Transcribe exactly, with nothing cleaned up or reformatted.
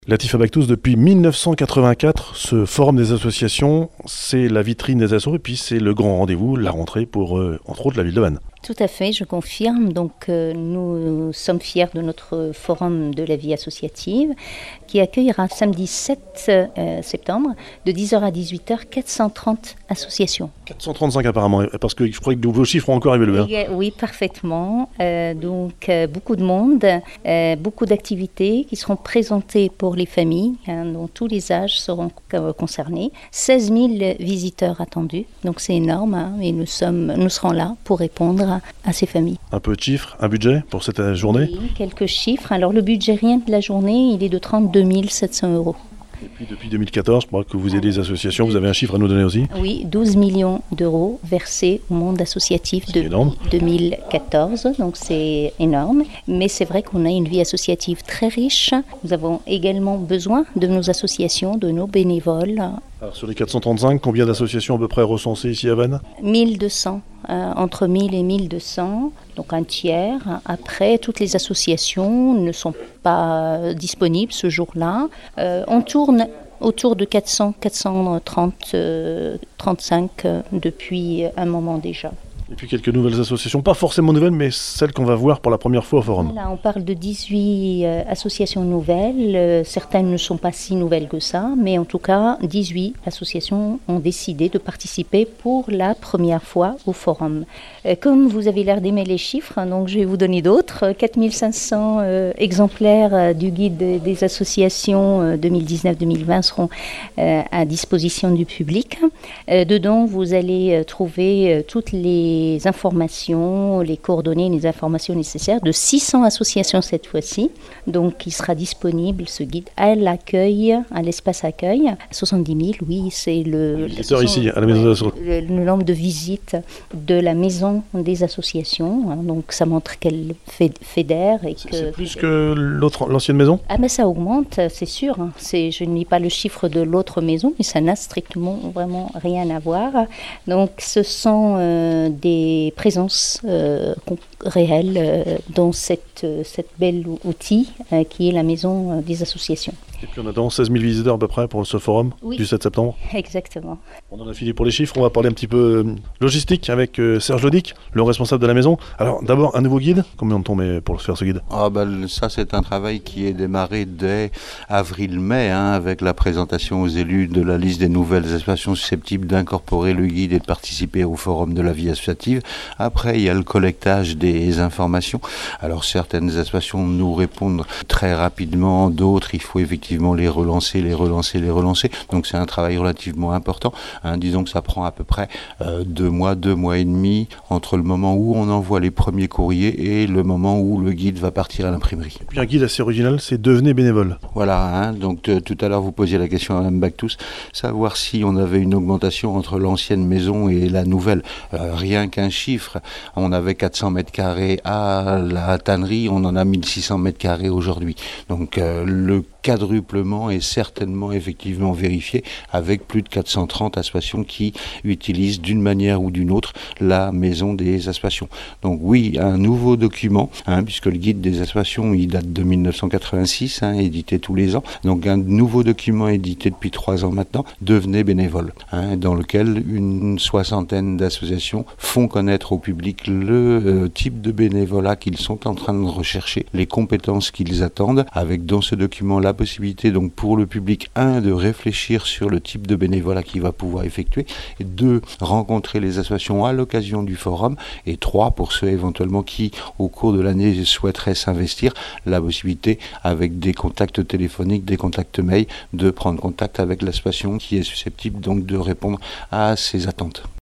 Latif Abactous, depuis mille neuf cent quatre-vingt-quatre, ce forum des associations, c'est la vitrine des assos et puis c'est le grand rendez-vous, la rentrée pour, euh, entre autres, la ville de Vannes. Tout à fait, je confirme. Donc, euh, nous sommes fiers de notre forum de la vie associative qui accueillera samedi sept euh, septembre de dix heures à dix-huit heures quatre cent trente associations. quatre cent trente-cinq apparemment, parce que je crois que vos chiffres ont encore évolué. Hein. Oui, parfaitement. Euh, donc, euh, beaucoup de monde, euh, beaucoup d'activités qui seront présentées pour les familles, hein, dont tous les âges seront euh, concernés. seize mille visiteurs attendus, donc c'est énorme, hein, et nous, sommes, nous serons là pour répondre à ces familles. Un peu de chiffres, un budget pour cette journée ? Oui, quelques chiffres. Alors le budget rien de la journée, il est de trente-deux mille sept cents euros. Et puis depuis deux mille quatorze, je crois que vous aidez les associations, vous avez un chiffre à nous donner aussi ? Oui, douze millions d'euros versés au monde associatif depuis deux mille quatorze, donc c'est énorme. Mais c'est vrai qu'on a une vie associative très riche. Nous avons également besoin de nos associations, de nos bénévoles. Alors sur les quatre cent trente-cinq, combien d'associations à peu près recensées ici à Vannes ? mille deux cents, euh, entre mille et mille deux cents, donc un tiers. Après, toutes les associations ne sont pas disponibles ce jour-là. Euh, on tourne autour de quatre cents, quatre cent trente, euh, trente-cinq euh, depuis un moment déjà. Et puis quelques nouvelles associations, pas forcément nouvelles, mais celles qu'on va voir pour la première fois au forum. Là, on parle de dix-huit euh, associations nouvelles. Euh, certaines ne sont pas si nouvelles que ça, mais en tout cas, dix-huit associations ont décidé de participer pour la première fois au forum. Euh, comme vous avez l'air d'aimer les chiffres, hein, donc je vais vous donner d'autres. quatre mille cinq cents euh, exemplaires euh, du guide des, des associations euh, deux mille dix-neuf deux mille vingt seront euh, à disposition du public. Euh, dedans, vous allez euh, trouver euh, toutes les les informations, les coordonnées, les informations nécessaires de six cents associations cette fois-ci. Donc, il sera disponible, ce guide, à l'accueil, à l'espace accueil. soixante-dix mille, oui, c'est le, le, ici, à la maison ouais, le, le nombre de visites de la maison des associations. Hein, donc, ça montre qu'elle fédère. Et c'est, que, c'est plus que l'autre, l'ancienne maison ? Ah, mais ça augmente, c'est sûr. Hein. C'est, je ne lis pas le chiffre de l'autre maison, mais ça n'a strictement vraiment rien à voir. Donc, ce sont euh, des des présences euh, réelles euh, dans cette, euh, cette belle outil euh, qui est la maison euh, des associations. Et puis on attend seize mille visiteurs à peu près pour ce forum oui. du sept septembre. Exactement. On en a fini pour les chiffres, on va parler un petit peu logistique avec euh, Serge Lodic, le responsable de la maison. Alors d'abord un nouveau guide, combien de temps met pour faire ce guide ? Ah ben, ça c'est un travail qui est démarré dès avril-mai hein, avec la présentation aux élus de la liste des nouvelles associations susceptibles d'incorporer le guide et de participer au forum de la vie associative. Après il y a le collectage des informations. Alors certaines associations nous répondent très rapidement, d'autres il faut effectivement les relancer, les relancer, les relancer. Donc c'est un travail relativement important. Hein. Disons que ça prend à peu près euh, deux mois, deux mois et demi entre le moment où on envoie les premiers courriers et le moment où le guide va partir à l'imprimerie. Et puis un guide assez original, c'est devenez bénévole. Voilà, hein. Donc t- tout à l'heure vous posiez la question à Mme Abactous, savoir si on avait une augmentation entre l'ancienne maison et la nouvelle. Euh, rien qu'un chiffre, on avait quatre cents mètres carrés à la tannerie, on en a mille six cents mètres carrés aujourd'hui. Donc euh, le quadruplement est certainement effectivement vérifié avec plus de quatre cent trente associations qui utilisent d'une manière ou d'une autre la maison des associations. Donc oui, un nouveau document, hein, puisque le guide des associations il date de mille neuf cent quatre-vingt-six, hein, édité tous les ans. Donc un nouveau document édité depuis trois ans maintenant, devenez bénévole, hein, dans lequel une soixantaine d'associations font connaître au public le euh, type de bénévolat qu'ils sont en train de rechercher, les compétences qu'ils attendent, avec dans ce document la possibilité donc pour le public, un, de réfléchir sur le type de bénévolat qu'il va pouvoir effectuer, et deux, rencontrer les associations à l'occasion du forum, et trois, pour ceux éventuellement qui, au cours de l'année, souhaiteraient s'investir, la possibilité, avec des contacts téléphoniques, des contacts mail, de prendre contact avec l'association qui est susceptible donc de répondre à ces attentes.